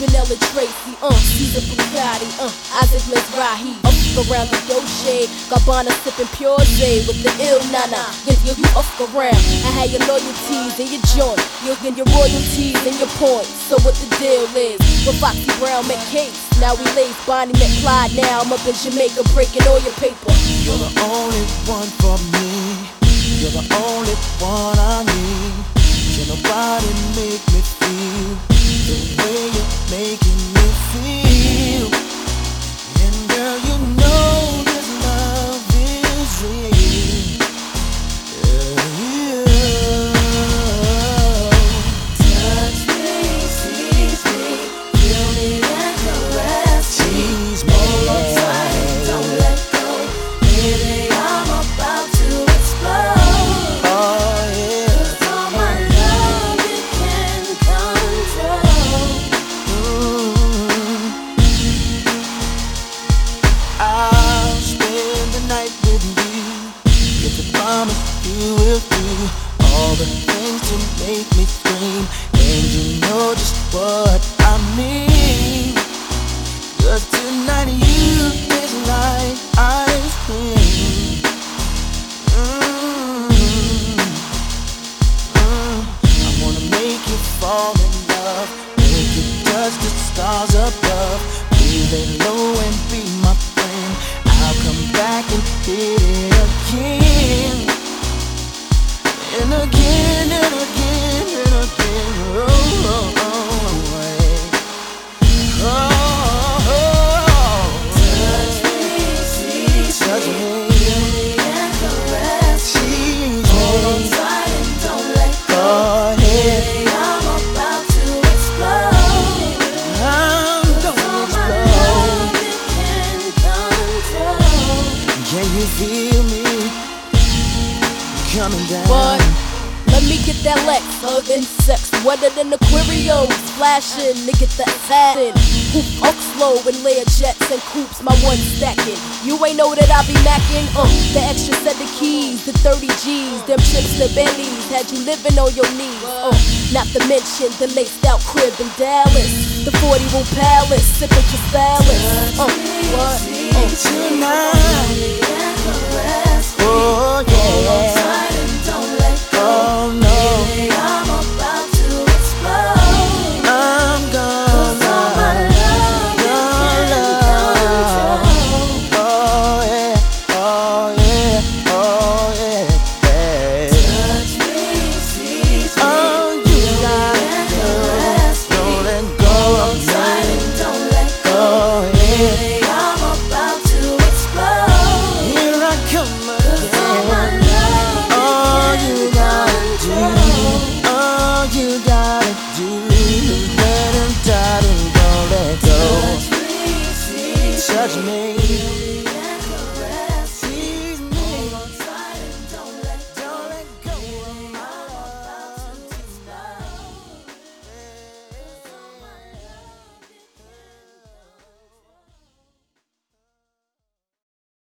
Vanilla Tracy, Caesar Bugatti, Isaac Mizrahi. Up around the Doche, Gabbana sipping Pure J with the ill nana. You up around, I had your loyalties in your joint, you'll get your royalties and your points. So what the deal is, with Foxy Brown met Case, now we lace Bonnie met Clyde. Now I'm up in Jamaica breaking all your paper. You're the only one for me, you're the only one I need. Can nobody make me feel the way you're making me feel? And girl, you know this love is real. Yeah. Touch me, seize me, feel me and caress me. Tease me, hold on tight, don't let go. Baby, I'm about to explode. oh yeah. All my love you can control. I'll spend the night with you. If you promise you will do all the things to make me scream, and you know just what I mean. 'Cause tonight you taste like ice cream. I wanna make you fall in love, make you touch the stars above. Please lay low and be my friend. I'll come back and hit it again, and again and again and again. Oh, oh, oh, yeah. Oh, oh. Touch me, seize Touch me, me, feel me and caress me. tease Hold on me, tight and don't let go. go ahead. Baby, I'm about to explode. I'm gonna All my explode. love you can control. Can you feel me coming down? But let me get that Lex, insects wetter than Aquarius, flashing to get that satin. Hoop up slow and layer jets and coops, my one stacking. You ain't know that I be macking, the extra set of keys, the 30 G's, them trips to Bentley's, had you living on your knees. Not to mention the laced out crib in Dallas, the 40 room palace, sipping Castalis. What? Tonight, Feel me and caress me. oh Hold on yeah.